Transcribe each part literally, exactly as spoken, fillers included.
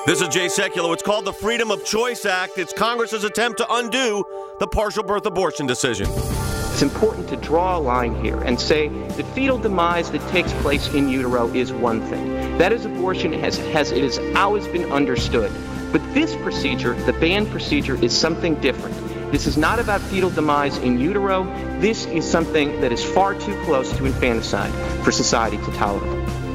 This is Jay Sekulow. It's called the Freedom of Choice Act. It's Congress's attempt to undo the partial birth abortion decision. It's important to draw a line here and say the fetal demise that takes place in utero is one thing. That is abortion as, as it has always been understood. But this procedure, the banned procedure, is something different. This is not about fetal demise in utero. This is something that is far too close to infanticide for society to tolerate.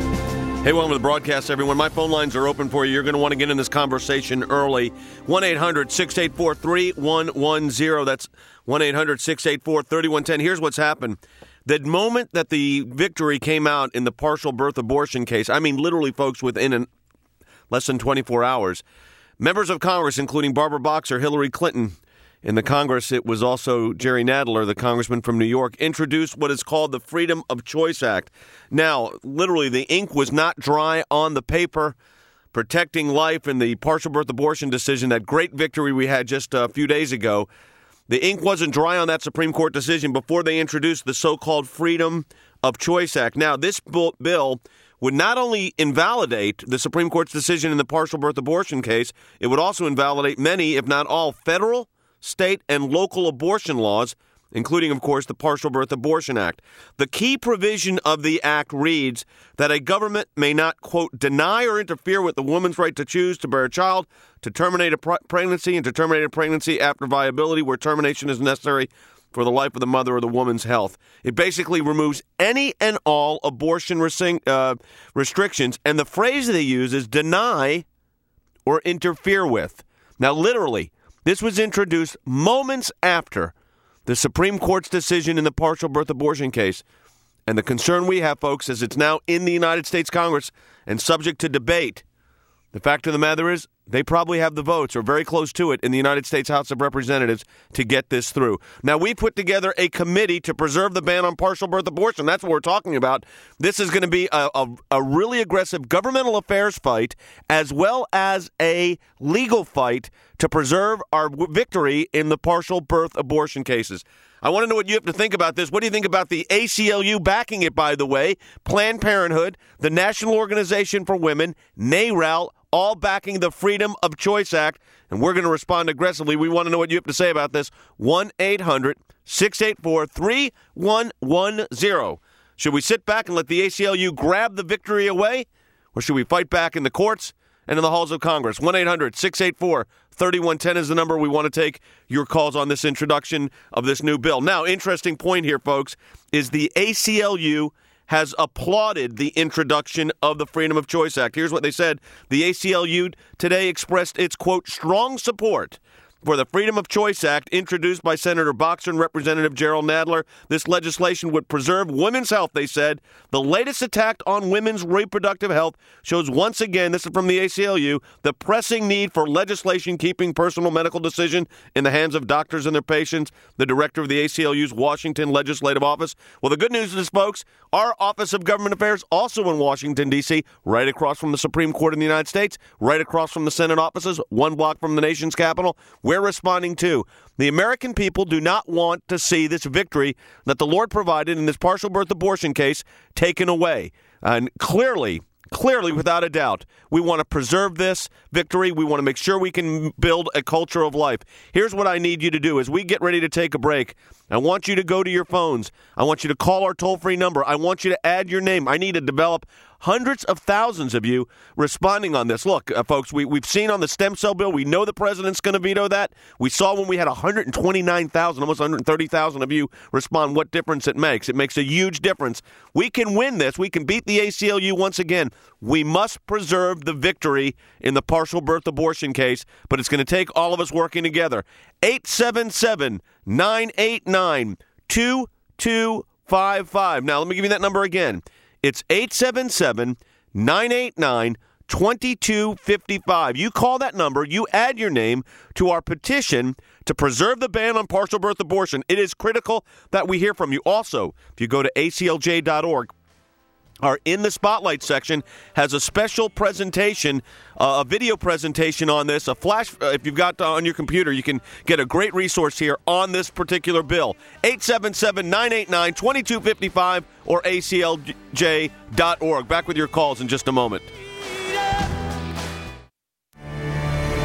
Hey, welcome to the broadcast, everyone. My phone lines are open for you. You're going to want to get in this conversation early. one eight hundred six eight four three one one zero. That's one eight hundred six eight four three one one zero. Here's what's happened. The moment that the victory came out in the partial birth abortion case, I mean literally, folks, within an, less than twenty-four hours, members of Congress, including Barbara Boxer, Hillary Clinton, in the Congress, it was also Jerry Nadler, the congressman from New York, introduced what is called the Freedom of Choice Act. Now, literally, the ink was not dry on the paper. Protecting life in the partial birth abortion decision, that great victory we had just a few days ago, the ink wasn't dry on that Supreme Court decision before they introduced the so-called Freedom of Choice Act. Now, this bill would not only invalidate the Supreme Court's decision in the partial birth abortion case, it would also invalidate many, if not all, federal, state, and local abortion laws, including, of course, the Partial Birth Abortion Act. The key provision of the act reads that a government may not, quote, deny or interfere with the woman's right to choose to bear a child, to terminate a pre- pregnancy, and to terminate a pregnancy after viability where termination is necessary for the life of the mother or the woman's health. It basically removes any and all abortion resing- uh, restrictions, and the phrase they use is deny or interfere with. Now, literally, this was introduced moments after the Supreme Court's decision in the partial birth abortion case. And the concern we have, folks, is it's now in the United States Congress and subject to debate. The fact of the matter is they probably have the votes or very close to it in the United States House of Representatives to get this through. Now, we put together a committee to preserve the ban on partial birth abortion. That's what we're talking about. This is going to be a, a, a really aggressive governmental affairs fight as well as a legal fight to preserve our victory in the partial birth abortion cases. I want to know what you have to think about this. What do you think about the A C L U backing it, by the way, Planned Parenthood, the National Organization for Women, NARAL, all backing the Freedom of Choice Act, and we're going to respond aggressively. We want to know what you have to say about this. one eight hundred six eight four three one one zero. Should we sit back and let the A C L U grab the victory away, or should we fight back in the courts and in the halls of Congress? one eight hundred six eight four three one one zero is the number. We want to take your calls on this introduction of this new bill. Now, interesting point here, folks, is the A C L U has applauded the introduction of the Freedom of Choice Act. Here's what they said. The A C L U today expressed its, quote, strong support for the Freedom of Choice Act introduced by Senator Boxer and Representative Gerald Nadler. This legislation would preserve women's health, they said. The latest attack on women's reproductive health shows once again, this is from the A C L U, the pressing need for legislation keeping personal medical decision in the hands of doctors and their patients. The director of the A C L U's Washington Legislative Office. Well, the good news is, folks, our Office of Government Affairs, also in Washington, D C, right across from the Supreme Court in the United States, right across from the Senate offices, one block from the nation's capital, we're responding to. The American people do not want to see this victory that the Lord provided in this partial birth abortion case taken away. And clearly, clearly, without a doubt, we want to preserve this victory. We want to make sure we can build a culture of life. Here's what I need you to do as we get ready to take a break. I want you to go to your phones. I want you to call our toll-free number. I want you to add your name. I need to develop hundreds of thousands of you responding on this. Look, uh, folks, we, we've seen on the stem cell bill, we know the president's going to veto that. We saw when we had one hundred twenty-nine thousand, almost one hundred thirty thousand of you respond what difference it makes. It makes a huge difference. We can win this. We can beat the A C L U once again. We must preserve the victory in the partial birth abortion case, but it's going to take all of us working together. eight seven seven, nine eight nine, two two five five. Now, let me give you that number again. It's eight seven seven, nine eight nine, two two five five. You call that number, you add your name to our petition to preserve the ban on partial birth abortion. It is critical that we hear from you. Also, if you go to A C L J dot org, our In the Spotlight section has a special presentation, uh, a video presentation on this, a flash. Uh, if you've got uh, on your computer, you can get a great resource here on this particular bill. eight seven seven, nine eight nine, two two five five or A C L J dot org. Back with your calls in just a moment.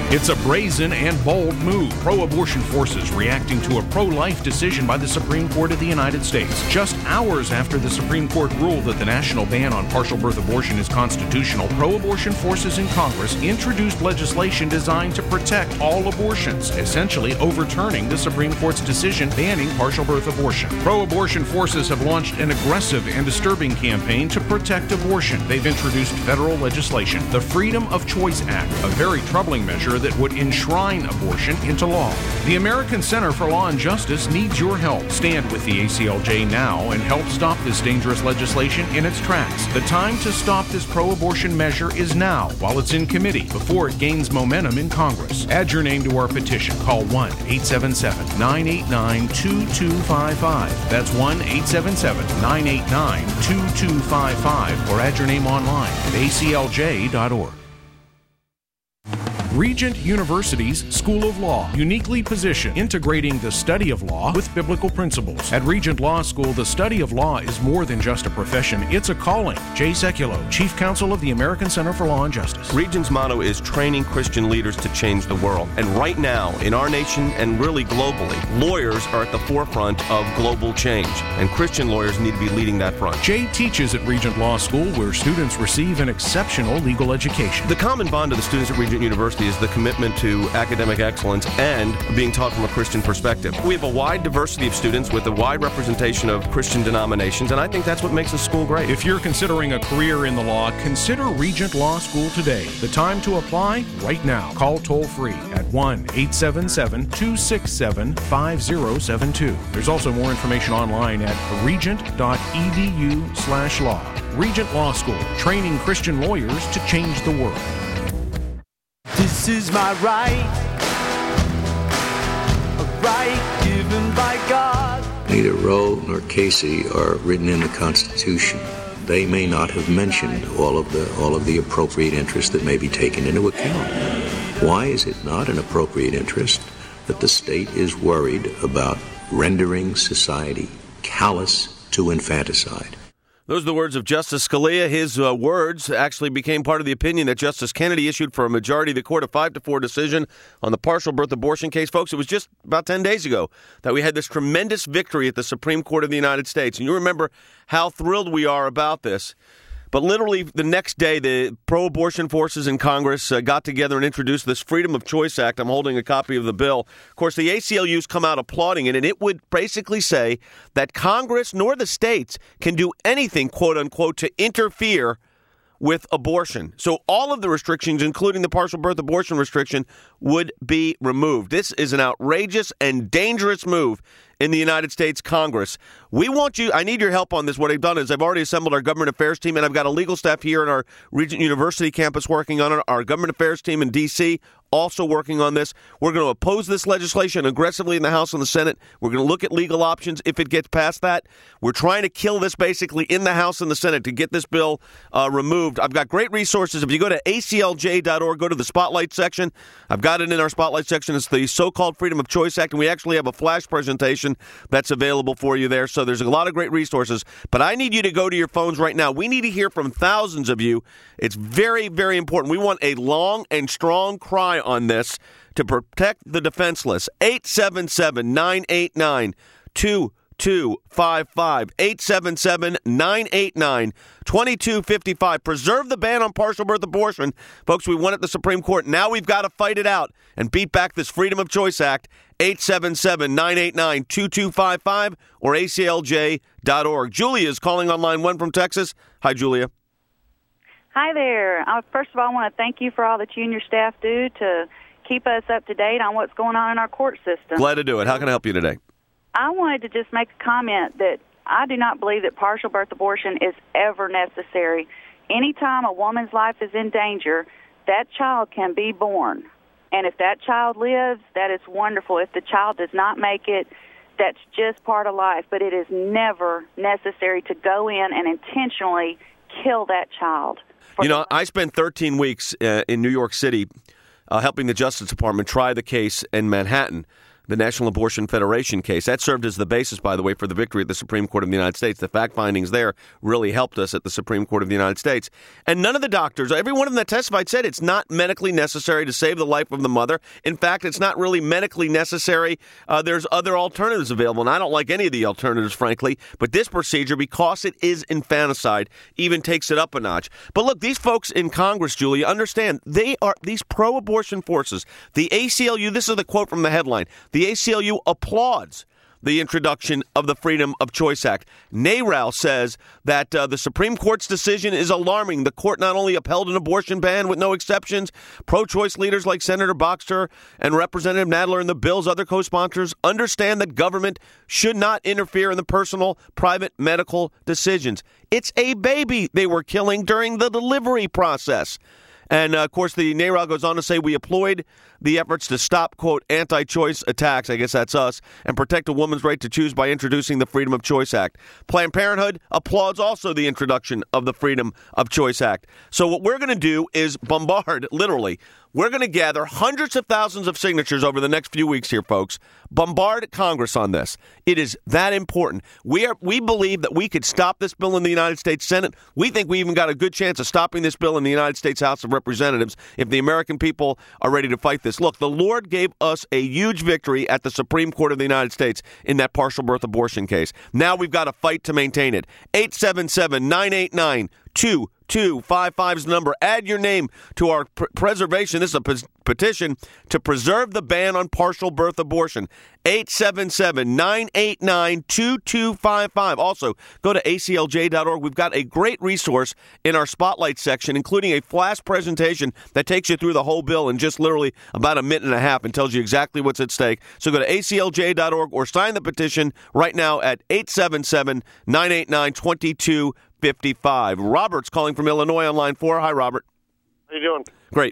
It's a brazen and bold move. Pro-abortion forces reacting to a pro-life decision by the Supreme Court of the United States. Just hours after the Supreme Court ruled that the national ban on partial birth abortion is constitutional, pro-abortion forces in Congress introduced legislation designed to protect all abortions, essentially overturning the Supreme Court's decision banning partial birth abortion. Pro-abortion forces have launched an aggressive and disturbing campaign to protect abortion. They've introduced federal legislation, the Freedom of Choice Act, a very troubling measure that would enshrine abortion into law. The American Center for Law and Justice needs your help. Stand with the A C L J now and help stop this dangerous legislation in its tracks. The time to stop this pro-abortion measure is now, while it's in committee, before it gains momentum in Congress. Add your name to our petition. Call one eight seven seven, nine eight nine, two two five five. That's one eight seven seven, nine eight nine, two two five five, or add your name online at A C L J dot org. Regent University's School of Law, uniquely positioned, integrating the study of law with biblical principles. At Regent Law School, the study of law is more than just a profession, it's a calling. Jay Sekulow, Chief Counsel of the American Center for Law and Justice. Regent's motto is training Christian leaders to change the world. And right now, in our nation and really globally, lawyers are at the forefront of global change, and Christian lawyers need to be leading that front. Jay teaches at Regent Law School, where students receive an exceptional legal education. The common bond of the students at Regent University is the commitment to academic excellence and being taught from a Christian perspective. We have a wide diversity of students with a wide representation of Christian denominations, and I think that's what makes the school great. If you're considering a career in the law, consider Regent Law School today. The time to apply? Right now. Call toll-free at one eight seven seven, two six seven, five zero seven two. There's also more information online at regent dot e d u slash law. Regent Law School, training Christian lawyers to change the world. This is my right, a right given by God. Neither Roe nor Casey are written in the Constitution. They may not have mentioned all of the all of the appropriate interests that may be taken into account. Why is it not an appropriate interest that the state is worried about rendering society callous to infanticide? Those are the words of Justice Scalia. His uh, words actually became part of the opinion that Justice Kennedy issued for a majority of the court, a five to four decision on the partial birth abortion case. Folks, it was just about ten days ago that we had this tremendous victory at the Supreme Court of the United States. And you remember how thrilled we are about this. But literally the next day, the pro-abortion forces in Congress uh, got together and introduced this Freedom of Choice Act. I'm holding a copy of the bill. Of course, the A C L U's come out applauding it, and it would basically say that Congress nor the states can do anything, quote unquote, to interfere with abortion. So all of the restrictions, including the partial birth abortion restriction, would be removed. This is an outrageous and dangerous move in the United States Congress. We want you, I need your help on this. What I've done is I've already assembled our government affairs team, and I've got a legal staff here in our Regent University campus working on it, our government affairs team in D C also working on this. We're going to oppose this legislation aggressively in the House and the Senate. We're going to look at legal options if it gets past that. We're trying to kill this basically in the House and the Senate to get this bill uh, removed. I've got great resources. If you go to A C L J dot org, go to the Spotlight section. I've got it in our Spotlight section. It's the so-called Freedom of Choice Act, and we actually have a flash presentation that's available for you there. So there's a lot of great resources. But I need you to go to your phones right now. We need to hear from thousands of you. It's very, very important. We want a long and strong cry on this to protect the defenseless. eight seven seven, nine eight nine, two two five five. eight seven seven, nine eight nine, two two five five. Preserve the ban on partial birth abortion. Folks, we won at the Supreme Court. Now we've got to fight it out and beat back this Freedom of Choice Act. eight seven seven, nine eight nine, two two five five or A C L J dot org. Julia is calling on line one from Texas. Hi, Julia. Hi there. I, first of all, I want to thank you for all that you and your staff do to keep us up to date on what's going on in our court system. Glad to do it. How can I help you today? I wanted to just make a comment that I do not believe that partial birth abortion is ever necessary. Anytime a woman's life is in danger, that child can be born. And if that child lives, that is wonderful. If the child does not make it, that's just part of life. But it is never necessary to go in and intentionally kill that child. You know, I spent thirteen weeks uh, in New York City uh, helping the Justice Department try the case in Manhattan. the National Abortion Federation case. That served as the basis, by the way, for the victory at the Supreme Court of the United States. The fact findings there really helped us at the Supreme Court of the United States. And none of the doctors, every one of them that testified, said it's not medically necessary to save the life of the mother. In fact, it's not really medically necessary. Uh, there's other alternatives available, and I don't like any of the alternatives, frankly. But this procedure, because it is infanticide, even takes it up a notch. But look, these folks in Congress, Julia, understand they are these pro-abortion forces. The A C L U, this is the quote from the headline, the A C L U applauds the introduction of the Freedom of Choice Act. NARAL says that uh, the Supreme Court's decision is alarming. The court not only upheld an abortion ban with no exceptions, pro-choice leaders like Senator Boxer and Representative Nadler and the bill's other co-sponsors understand that government should not interfere in the personal, private medical decisions. It's a baby they were killing during the delivery process. And, uh, of course, the NARAL goes on to say we applaud the efforts to stop, quote, anti-choice attacks, I guess that's us, and protect a woman's right to choose by introducing the Freedom of Choice Act. Planned Parenthood applauds also the introduction of the Freedom of Choice Act. So what we're going to do is bombard, literally, we're going to gather hundreds of thousands of signatures over the next few weeks here, folks. Bombard Congress on this. It is that important. We are. We believe that we could stop this bill in the United States Senate. We think we even got a good chance of stopping this bill in the United States House of Representatives if the American people are ready to fight this. Look, the Lord gave us a huge victory at the Supreme Court of the United States in that partial birth abortion case. Now we've got to fight to maintain it. eight seven seven, nine eight nine, two two five five is the number. Add your name to our pr- preservation. This is a p- petition to preserve the ban on partial birth abortion. eight seven seven, nine eight nine, two two five five. Also, go to A C L J dot org. We've got a great resource in our Spotlight section, including a flash presentation that takes you through the whole bill in just literally about a minute and a half and tells you exactly what's at stake. So go to A C L J dot org or sign the petition right now at eight seven seven, nine eight nine, two two fifty-five. Robert's calling from Illinois on line four. Hi, Robert. How you doing? Great.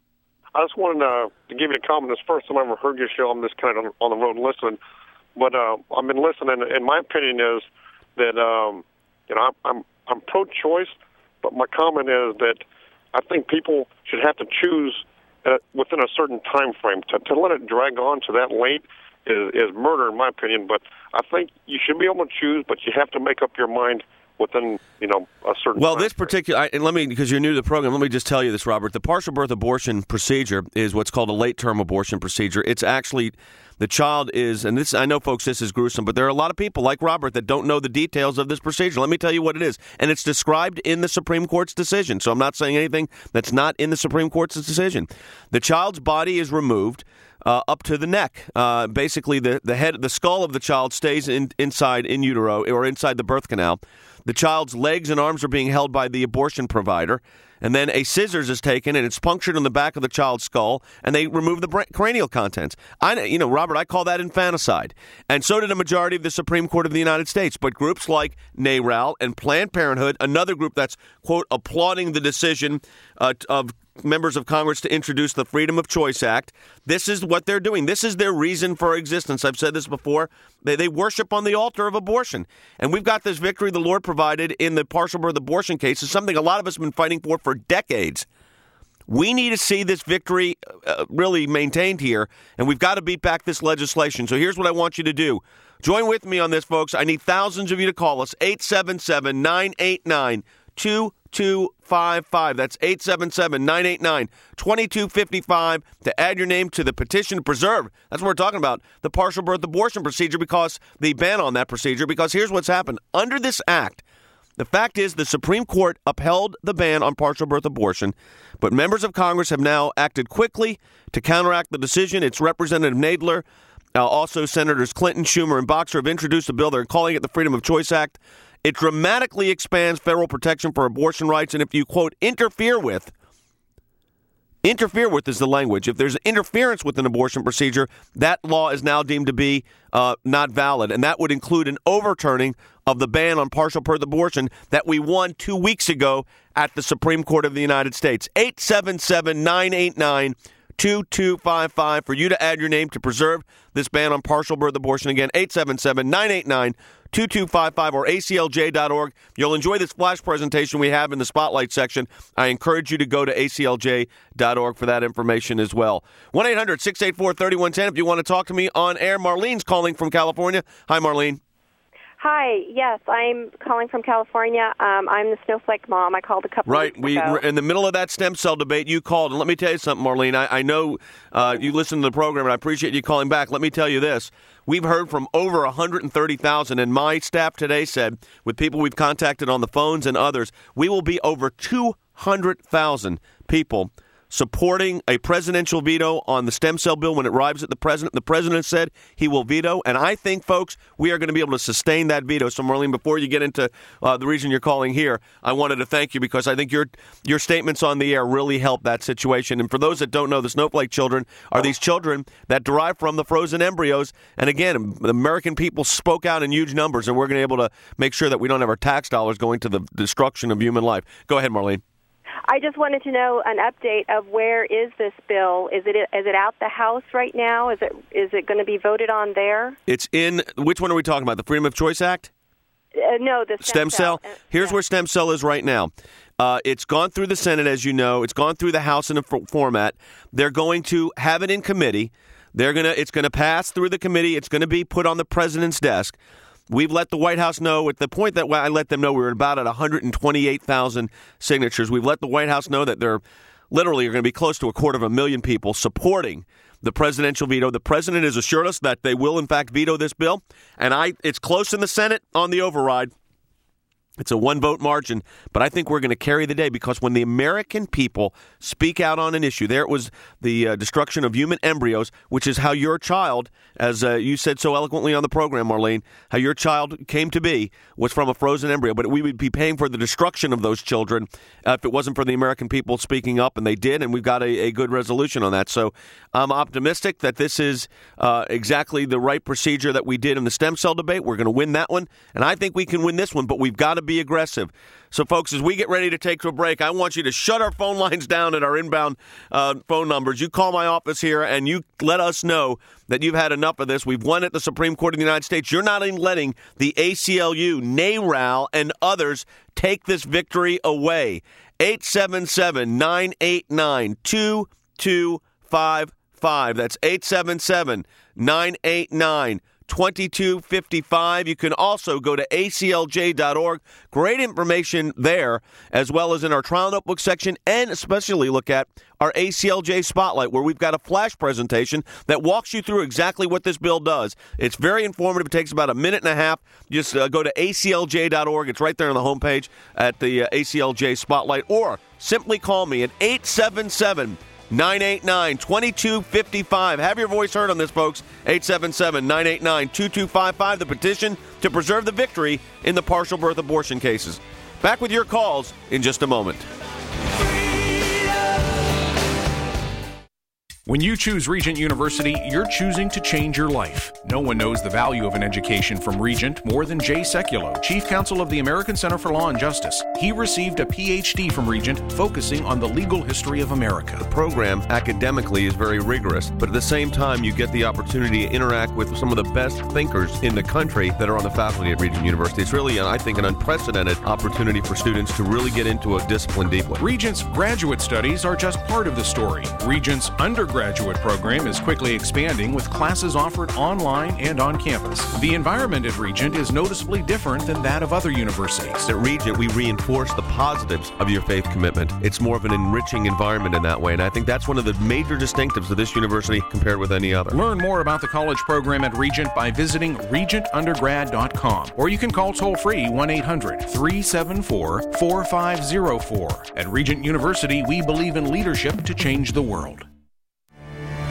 I just wanted uh, to give you a comment. It's the first time I ever heard your show. I'm just kind of on the road listening. But uh, I've been listening, and my opinion is that, um, you know, I'm, I'm, I'm pro-choice, but my comment is that I think people should have to choose uh, within a certain time frame. To, to let it drag on to that late is, is murder, in my opinion. But I think you should be able to choose, but you have to make up your mind within, you know, a certain Well, time this particular, I, and let me, because you're new to the program, let me just tell you this, Robert. The partial birth abortion procedure is what's called a late-term abortion procedure. It's actually, the child is, and this, I know, folks, this is gruesome, but there are a lot of people like Robert that don't know the details of this procedure. Let me tell you what it is. And it's described in the Supreme Court's decision, so I'm not saying anything that's not in the Supreme Court's decision. The child's body is removed Uh, up to the neck. Uh, basically, the, the head, the skull of the child stays in, inside in utero or inside the birth canal. The child's legs and arms are being held by the abortion provider. And then a scissors is taken and it's punctured in the back of the child's skull, and they remove the bra- cranial contents. I, you know, Robert, I call that infanticide. And so did a majority of the Supreme Court of the United States. But groups like NARAL and Planned Parenthood, another group that's, quote, applauding the decision uh, of members of Congress to introduce the Freedom of Choice Act. This is what they're doing. This is their reason for existence. I've said this before. They, they worship on the altar of abortion. And we've got this victory the Lord provided in the partial birth abortion case. It's something a lot of us have been fighting for for decades. We need to see this victory uh, really maintained here, and we've got to beat back this legislation. So here's what I want you to do. Join with me on this, folks. I need thousands of you to call us. eight seven seven, nine eight nine, two two five five. That's eight seven seven, nine eight nine, two two five five to add your name to the petition to preserve. That's what we're talking about, the partial birth abortion procedure, because the ban on that procedure, because here's what's happened. Under this act, the fact is the Supreme Court upheld the ban on partial birth abortion, but members of Congress have now acted quickly to counteract the decision. It's Representative Nadler, uh, also Senators Clinton, Schumer, and Boxer have introduced a bill. They're calling it the Freedom of Choice Act. It dramatically expands federal protection for abortion rights, and if you, quote, interfere with, interfere with is the language. If there's interference with an abortion procedure, that law is now deemed to be uh, not valid, and that would include an overturning of the ban on partial birth abortion that we won two weeks ago at the Supreme Court of the United States. eight seven seven, nine eight nine, two two five five for you to add your name to preserve this ban on partial birth abortion. Again, eight seven seven, nine eight nine, two two five five or A C L J dot org. You'll enjoy this flash presentation we have in the Spotlight section. I encourage you to go to A C L J dot org for that information as well. one eight hundred, six eight four, three one one zero if you want to talk to me on air. Marlene's calling from California. Hi, Marlene. Hi, yes, I'm calling from California. Um, I'm the snowflake mom. I called a couple right. weeks we, ago. Right, in the middle of that stem cell debate, you called. And let me tell you something, Marlene. I, I know uh, you listen to the program, and I appreciate you calling back. Let me tell you this. We've heard from over one hundred thirty thousand, and my staff today said, with people we've contacted on the phones and others, we will be over two hundred thousand people supporting a presidential veto on the stem cell bill when it arrives at the president. The president said he will veto, and I think, folks, we are going to be able to sustain that veto. So, Marlene, before you get into uh, the reason you're calling here, I wanted to thank you because I think your your statements on the air really help that situation. And for those that don't know, the snowflake children are these children that derive from the frozen embryos. And again, the American people spoke out in huge numbers, and we're going to be able to make sure that we don't have our tax dollars going to the destruction of human life. Go ahead, Marlene. I just wanted to know an update of where is this bill? Is it is it out the House right now? Is it is it going to be voted on there? It's in, which one are we talking about? The Freedom of Choice Act? Uh, no, the stem stem, cell. cell. Here's yeah. where stem cell is right now. Uh, it's gone through the Senate, as you know. It's gone through the House in a f- format. They're going to have it in committee. They're gonna. It's going to pass through the committee. It's going to be put on the president's desk. We've let the White House know, at the point that I let them know we were about at one hundred twenty-eight thousand signatures, we've let the White House know that they're literally are going to be close to a quarter of a million people supporting the presidential veto. The president has assured us that they will, in fact, veto this bill. And I, it's close in the Senate on the override. It's a one-vote margin, but I think we're going to carry the day because when the American people speak out on an issue, there it was the uh, destruction of human embryos, which is how your child, as uh, you said so eloquently on the program, Marlene, how your child came to be was from a frozen embryo. But we would be paying for the destruction of those children uh, if it wasn't for the American people speaking up, and they did, and we've got a, a good resolution on that. So I'm optimistic that this is uh, exactly the right procedure that we did in the stem cell debate. We're going to win that one, and I think we can win this one, but we've got to be aggressive. So, folks, as we get ready to take to a break, I want you to shut our phone lines down at our inbound uh, phone numbers. You call my office here and you let us know that you've had enough of this. We've won at the Supreme Court of the United States. You're not even letting the A C L U, NARAL, and others take this victory away. eight seven seven, nine eight nine, two two five five. That's eight seven seven, nine eight nine, twenty-two fifty-five. You can also go to A C L J dot org. Great information there, as well as in our trial notebook section, and especially look at our A C L J Spotlight, where we've got a flash presentation that walks you through exactly what this bill does. It's very informative. It takes about a minute and a half. Just uh, go to A C L J dot org. It's right there on the homepage at the uh, A C L J Spotlight, or simply call me at eight seven seven, nine eight nine, two two five five. Have your voice heard on this, folks. eight seven seven, nine eight nine, two two five five, the petition to preserve the victory in the partial birth abortion cases. Back with your calls in just a moment. When you choose Regent University, you're choosing to change your life. No one knows the value of an education from Regent more than Jay Sekulow, Chief Counsel of the American Center for Law and Justice. He received a P H D from Regent focusing on the legal history of America. The program academically is very rigorous, but at the same time, you get the opportunity to interact with some of the best thinkers in the country that are on the faculty at Regent University. It's really, I think, an unprecedented opportunity for students to really get into a discipline deeply. Regent's graduate studies are just part of the story. Regent's undergraduate Graduate program is quickly expanding with classes offered online and on campus. The environment at Regent is noticeably different than that of other universities. At Regent, we reinforce the positives of your faith commitment. It's more of an enriching environment in that way, and I think that's one of the major distinctives of this university compared with any other. Learn more about the college program at Regent by visiting regent undergrad dot com, or you can call toll-free one eight hundred, three seven four, four five zero four. At Regent University, we believe in leadership to change the world.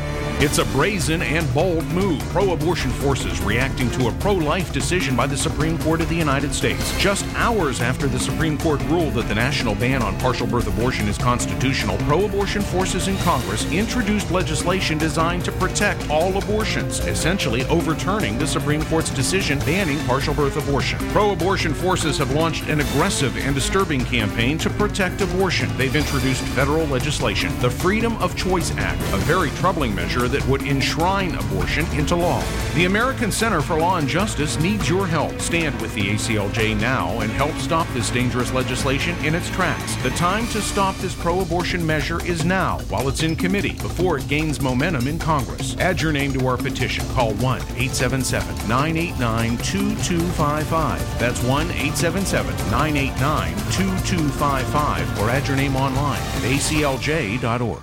It's a brazen and bold move. Pro-abortion forces reacting to a pro-life decision by the Supreme Court of the United States. Just hours after the Supreme Court ruled that the national ban on partial birth abortion is constitutional, pro-abortion forces in Congress introduced legislation designed to protect all abortions, essentially overturning the Supreme Court's decision banning partial birth abortion. Pro-abortion forces have launched an aggressive and disturbing campaign to protect abortion. They've introduced federal legislation, the Freedom of Choice Act, a very troubling measure that would enshrine abortion into law. The American Center for Law and Justice needs your help. Stand with the A C L J now and help stop this dangerous legislation in its tracks. The time to stop this pro-abortion measure is now, while it's in committee, before it gains momentum in Congress. Add your name to our petition. Call one eight seven seven, nine eight nine, two two five five. That's one eight seven seven, nine eight nine, two two five five, or add your name online at A C L J dot org.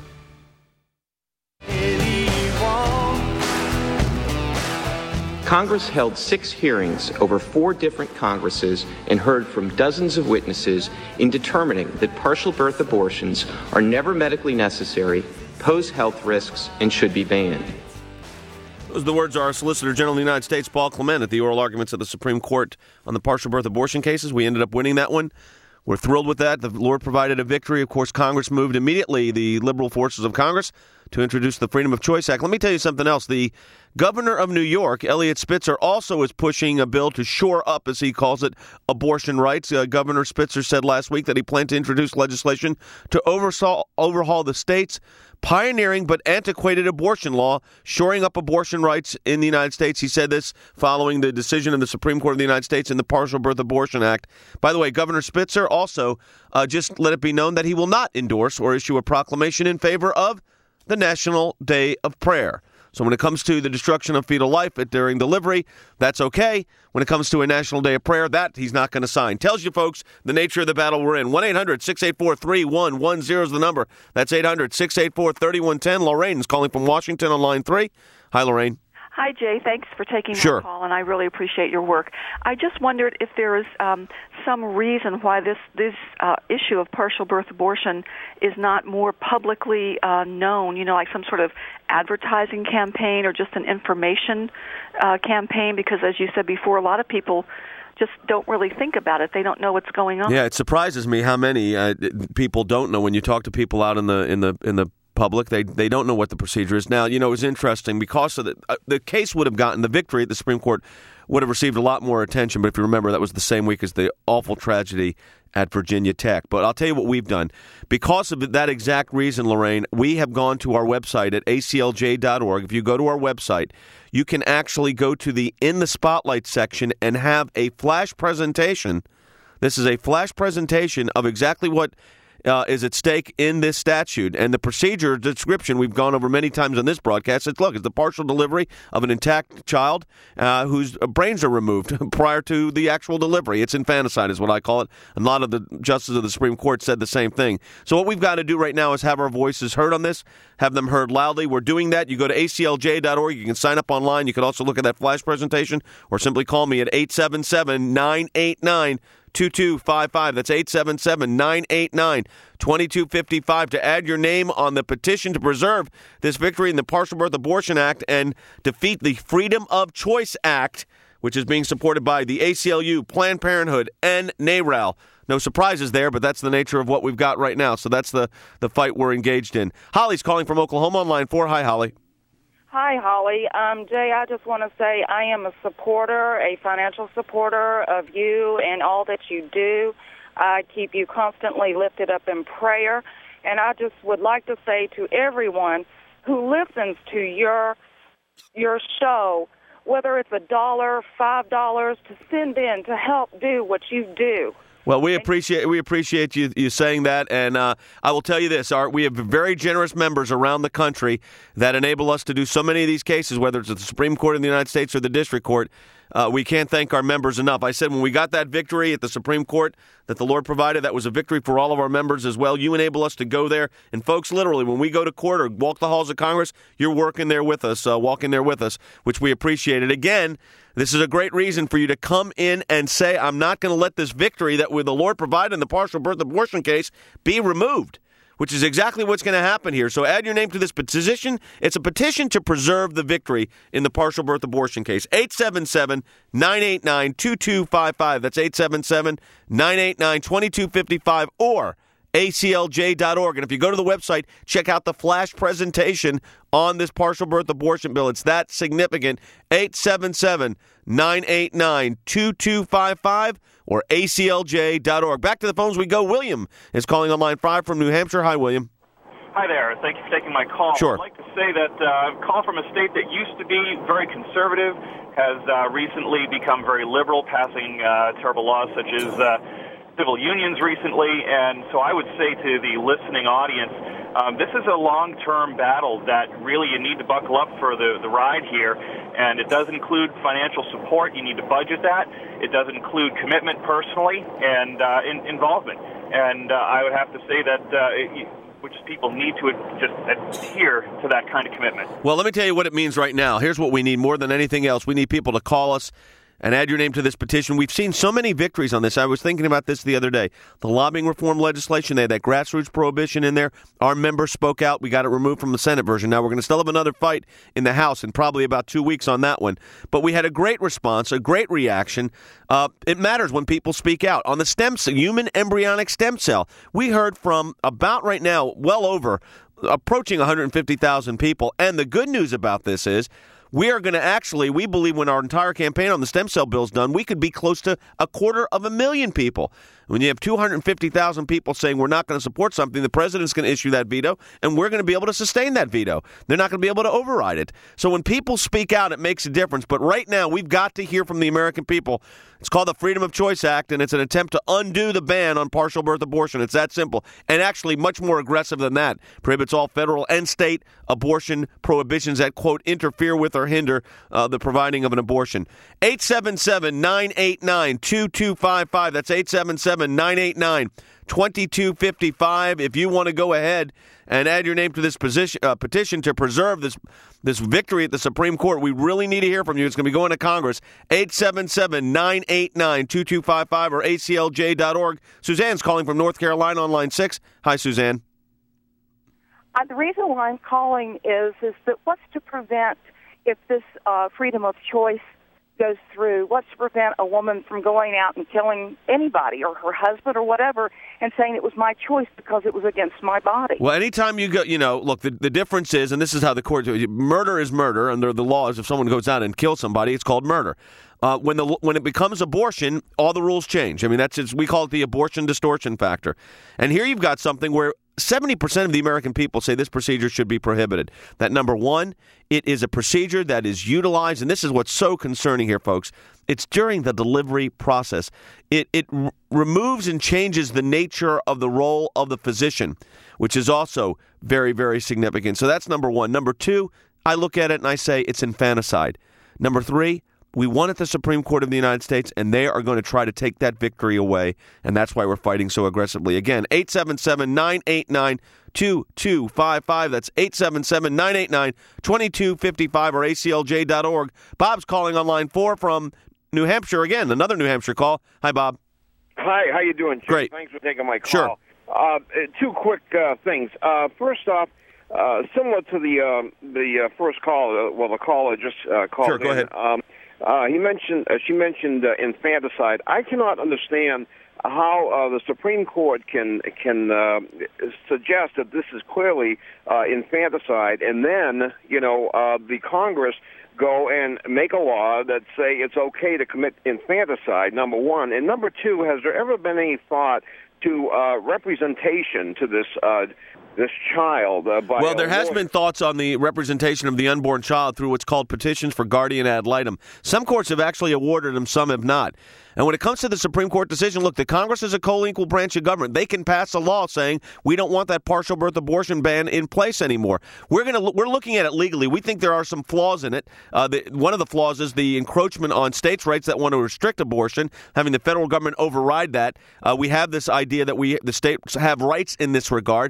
Congress held six hearings over four different Congresses and heard from dozens of witnesses in determining that partial birth abortions are never medically necessary, pose health risks, and should be banned. Those are the words of our Solicitor General of the United States, Paul Clement, at the oral arguments of the Supreme Court on the partial birth abortion cases. We ended up winning that one. We're thrilled with that. The Lord provided a victory. Of course, Congress moved immediately, the liberal forces of Congress, to introduce the Freedom of Choice Act. Let me tell you something else. The governor of New York, Eliot Spitzer, also is pushing a bill to shore up, as he calls it, abortion rights. Uh, Governor Spitzer said last week that he planned to introduce legislation to oversaw, overhaul the state's pioneering but antiquated abortion law, shoring up abortion rights in the United States. He said this following the decision of the Supreme Court of the United States in the Partial Birth Abortion Act. By the way, Governor Spitzer also uh, just let it be known that he will not endorse or issue a proclamation in favor of the National Day of Prayer. So when it comes to the destruction of fetal life during delivery, that's okay. When it comes to a National Day of Prayer, that he's not going to sign. Tells you, folks, the nature of the battle we're in. one eight hundred, six eight four, three one one zero is the number. That's eight hundred, six eight four, three one one zero. Lorraine is calling from Washington on line three. Hi, Lorraine. Hi, Jay. Thanks for taking my sure. call, and I really appreciate your work. I just wondered if there is um, some reason why this this uh, issue of partial birth abortion is not more publicly uh, known, you know, like some sort of advertising campaign or just an information uh, campaign, because, as you said before, a lot of people just don't really think about it. They don't know what's going on. Yeah, it surprises me how many uh, people don't know when you talk to people out in the in the in the public. They they don't know what the procedure is. Now, you know, it was interesting because of the, uh, the case would have gotten, the victory at the Supreme Court would have received a lot more attention. But if you remember, that was the same week as the awful tragedy at Virginia Tech. But I'll tell you what we've done. Because of that exact reason, Lorraine, we have gone to our website at A C L J dot org. If you go to our website, you can actually go to the In the Spotlight section and have a flash presentation. This is a flash presentation of exactly what Uh, is at stake in this statute. And the procedure description we've gone over many times on this broadcast. It's, look, it's the partial delivery of an intact child uh, whose brains are removed prior to the actual delivery. It's infanticide is what I call it. And a lot of the justices of the Supreme Court said the same thing. So what we've got to do right now is have our voices heard on this, have them heard loudly. We're doing that. You go to A C L J dot org. You can sign up online. You can also look at that flash presentation or simply call me at eight seven seven, nine eight nine, two two five five. That's eight seven seven, nine eight nine, two two five five to add your name on the petition to preserve this victory in the Partial Birth Abortion Act and defeat the Freedom of Choice Act, which is being supported by the A C L U, Planned Parenthood, and NARAL. No surprises there, but that's the nature of what we've got right now. So that's the, the fight we're engaged in. Holly's calling from Oklahoma on line four. Hi, Holly. Hi, Holly. Um, Jay, I just want to say I am a supporter, a financial supporter of you and all that you do. I keep you constantly lifted up in prayer. And I just would like to say to everyone who listens to your your show, whether it's a dollar, five dollars, to send in to help do what you do. Well, we appreciate we appreciate you you saying that, and uh, I will tell you this: our, we have very generous members around the country that enable us to do so many of these cases, whether it's at the Supreme Court in the United States or the District Court. Uh, we can't thank our members enough. I said when we got that victory at the Supreme Court that the Lord provided, that was a victory for all of our members as well. You enable us to go there. And folks, literally, when we go to court or walk the halls of Congress, you're working there with us, uh, walking there with us, which we appreciate. And again, this is a great reason for you to come in and say, I'm not going to let this victory that the Lord provided in the partial birth abortion case be removed. which is exactly what's going to happen here. So add your name to this petition. It's a petition to preserve the victory in the partial birth abortion case. eight seven seven, nine eight nine, two two five five. That's eight seven seven, nine eight nine, two two five five or A C L J dot org. And if you go to the website, check out the flash presentation on this partial birth abortion bill. It's that significant. eight seven seven, nine eight nine, two two five five or A C L J dot org. Back to the phones we go. William is calling on line five from New Hampshire. Hi, William. Hi there. Thank you for taking my call. Sure. I'd like to say that uh, I'm calling from a state that used to be very conservative, has uh, recently become very liberal, passing uh, terrible laws such as uh, civil unions recently. And so I would say to the listening audience, um, this is a long-term battle that really you need to buckle up for the, the ride here. And it does include financial support. You need to budget that. It does include commitment personally and uh, in, involvement. And uh, I would have to say that uh, it, which people need to just adhere to that kind of commitment. Well, let me tell you what it means right now. Here's what we need more than anything else. We need people to call us and add your name to this petition. We've seen so many victories on this. I was thinking about this the other day. The lobbying reform legislation, they had that grassroots prohibition in there. Our members spoke out. We got it removed from the Senate version. Now we're going to still have another fight in the House in probably about two weeks on that one. But we had a great response, a great reaction. Uh, it matters when people speak out. On the stem cell, human embryonic stem cell, we heard from about right now well over approaching one hundred fifty thousand people. And the good news about this is we are going to actually, we believe when our entire campaign on the stem cell bill is done, we could be close to a quarter of a million people. When you have two hundred fifty thousand people saying we're not going to support something, the president's going to issue that veto, and we're going to be able to sustain that veto. They're not going to be able to override it. So when people speak out, it makes a difference. But right now, we've got to hear from the American people. It's called the Freedom of Choice Act, and it's an attempt to undo the ban on partial birth abortion. It's that simple. And actually much more aggressive than that. Prohibits all federal and state abortion prohibitions that, quote, interfere with or hinder uh, the providing of an abortion. eight seven seven, nine eight nine, two two five five. That's eight seven seven, nine eight nine, two two five five. If you want to go ahead and add your name to this position, uh, petition to preserve this this victory at the Supreme Court, we really need to hear from you. It's going to be going to Congress. eight seven seven, nine eight nine, two two five five or A C L J dot org. Suzanne's calling from North Carolina on line six. Hi, Suzanne. Uh, the reason why I'm calling is is that what's to prevent, if this uh, freedom of choice goes through, what's to prevent a woman from going out and killing anybody or her husband or whatever and saying it was my choice because it was against my body? Well, anytime you go, you know, look, the, the difference is, and this is how the court, murder is murder under the laws. If someone goes out and kills somebody, it's called murder. Uh, when the when it becomes abortion, all the rules change. I mean, that's just, we call it the abortion distortion factor. And here you've got something where seventy percent of the American people say this procedure should be prohibited. That, number one, it is a procedure that is utilized, and this is what's so concerning here, folks. It's during the delivery process. It it r- removes and changes the nature of the role of the physician, which is also very, very significant. So that's number one. Number two, I look at it and I say it's infanticide. Number three, we won at the Supreme Court of the United States, and they are going to try to take that victory away, and that's why we're fighting so aggressively. Again, eight seven seven, nine eight nine, two two five five. That's eight seven seven, nine eight nine, two two five five or A C L J dot org. Bob's calling on line four from New Hampshire. Again, another New Hampshire call. Hi, Bob. Hi, how you doing, Chief? Great. Thanks for taking my call. Sure. Uh, two quick uh, things. Uh, first off, uh, similar to the uh, the uh, first call, uh, well, the caller just uh, called Sure, go in. ahead. Um, Uh, he mentioned, uh, she mentioned uh, infanticide. I cannot understand how uh, the Supreme Court can can uh, suggest that this is clearly uh, infanticide, and then you know uh, the Congress go and make a law that say it's okay to commit infanticide. Number one, and number two, has there ever been any thought to uh, representation to this uh, this child? Uh, by well, there a has lawyer? been thoughts on the representation of the unborn child through what's called petitions for guardian ad litem. Some courts have actually awarded them, some have not. And when it comes to the Supreme Court decision, look, the Congress is a co-equal branch of government. They can pass a law saying we don't want that partial birth abortion ban in place anymore. We're going to we're looking at it legally. We think there are some flaws in it. Uh, the, one of the flaws is the encroachment on states' rights that want to restrict abortion, having the federal government override that. Uh, we have this idea that we the states have rights in this regard, and one of those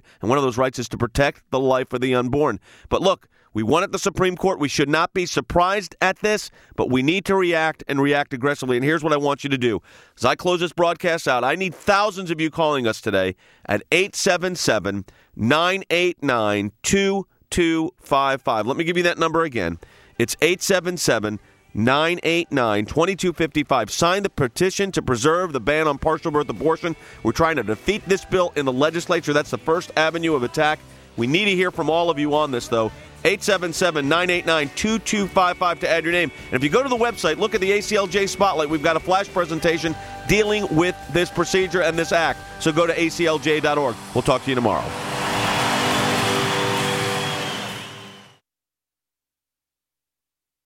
those rights is to protect the life of the unborn. But look, we won at the Supreme Court. We should not be surprised at this, but we need to react and react aggressively. And here's what I want you to do. As I close this broadcast out, I need thousands of you calling us today at eight seven seven, nine eight nine, two two five five. Let me give you that number again. It's eight seven seven, nine eight nine, two two five five. Sign the petition to preserve the ban on partial birth abortion. We're trying to defeat this bill in the legislature. That's the first avenue of attack. We need to hear from all of you on this, though. eight seven seven, nine eight nine, two two five five to add your name. And if you go to the website, look at the A C L J Spotlight. We've got a flash presentation dealing with this procedure and this act. So go to A C L J dot org. We'll talk to you tomorrow.